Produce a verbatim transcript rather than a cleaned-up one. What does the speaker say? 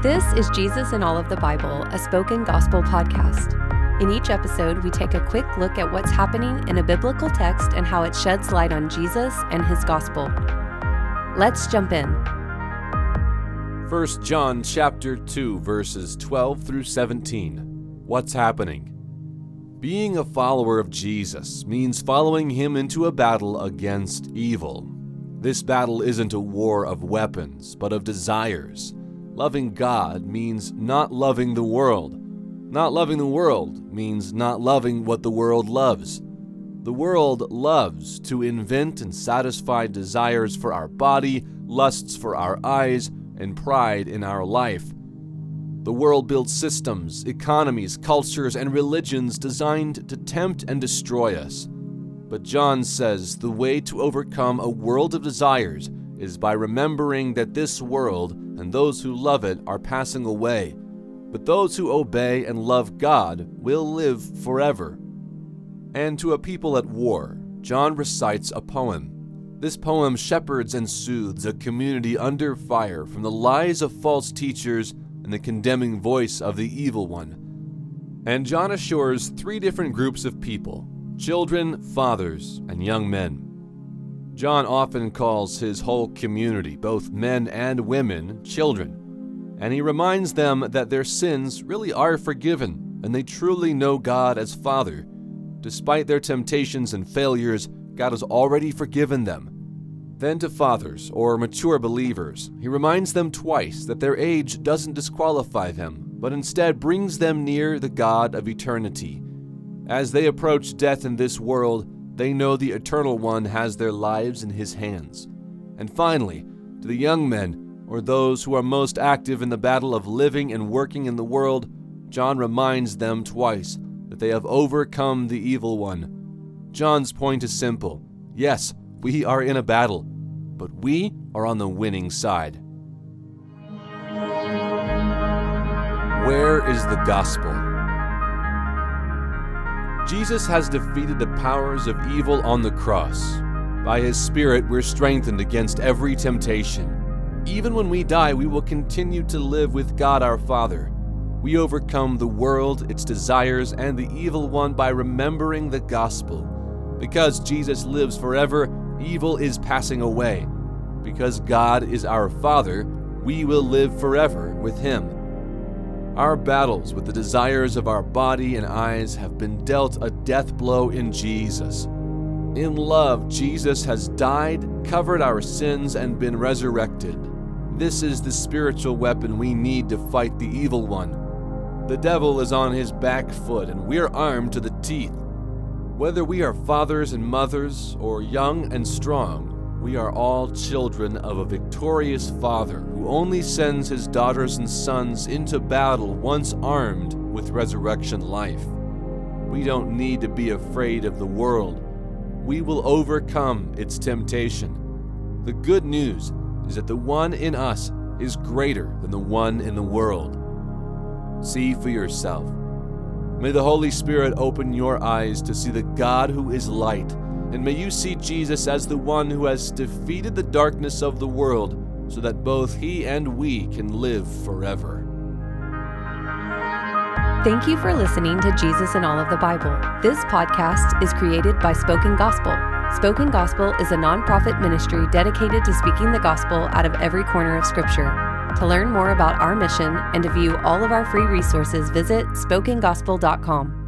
This is Jesus in All of the Bible, a spoken gospel podcast. In each episode, we take a quick look at what's happening in a biblical text and how it sheds light on Jesus and his gospel. Let's jump in. First John chapter two, verses twelve through seventeen. What's happening? Being a follower of Jesus means following him into a battle against evil. This battle isn't a war of weapons, but of desires. Loving God means not loving the world. Not loving the world means not loving what the world loves. The world loves to invent and satisfy desires for our body, lusts for our eyes, and pride in our life. The world builds systems, economies, cultures, and religions designed to tempt and destroy us. But John says the way to overcome a world of desires is by remembering that this world and those who love it are passing away, but those who obey and love God will live forever. And to a people at war, John recites a poem. This poem shepherds and soothes a community under fire from the lies of false teachers and the condemning voice of the evil one. And John assures three different groups of people: children, fathers, and young men. John often calls his whole community, both men and women, children, and he reminds them that their sins really are forgiven and they truly know God as Father. Despite their temptations and failures, God has already forgiven them. Then to fathers, or mature believers, he reminds them twice that their age doesn't disqualify them, but instead brings them near the God of eternity. As they approach death in this world, they know the Eternal One has their lives in his hands. And finally, to the young men, or those who are most active in the battle of living and working in the world, John reminds them twice that they have overcome the evil one. John's point is simple. Yes, we are in a battle, but we are on the winning side. Where is the gospel? Jesus has defeated the powers of evil on the cross. By his Spirit, we're strengthened against every temptation. Even when we die, we will continue to live with God our Father. We overcome the world, its desires, and the evil one by remembering the gospel. Because Jesus lives forever, evil is passing away. Because God is our Father, we will live forever with him. Our battles with the desires of our body and eyes have been dealt a death blow in Jesus. In love, Jesus has died, covered our sins, and been resurrected. This is the spiritual weapon we need to fight the evil one. The devil is on his back foot, and we're armed to the teeth. Whether we are fathers and mothers, or young and strong, we are all children of a victorious Father who only sends his daughters and sons into battle once armed with resurrection life. We don't need to be afraid of the world. We will overcome its temptation. The good news is that the one in us is greater than the one in the world. See for yourself. May the Holy Spirit open your eyes to see the God who is light, and may you see Jesus as the one who has defeated the darkness of the world so that both he and we can live forever. Thank you for listening to Jesus in All of the Bible. This podcast is created by Spoken Gospel. Spoken Gospel is a nonprofit ministry dedicated to speaking the gospel out of every corner of Scripture. To learn more about our mission and to view all of our free resources, visit spoken gospel dot com.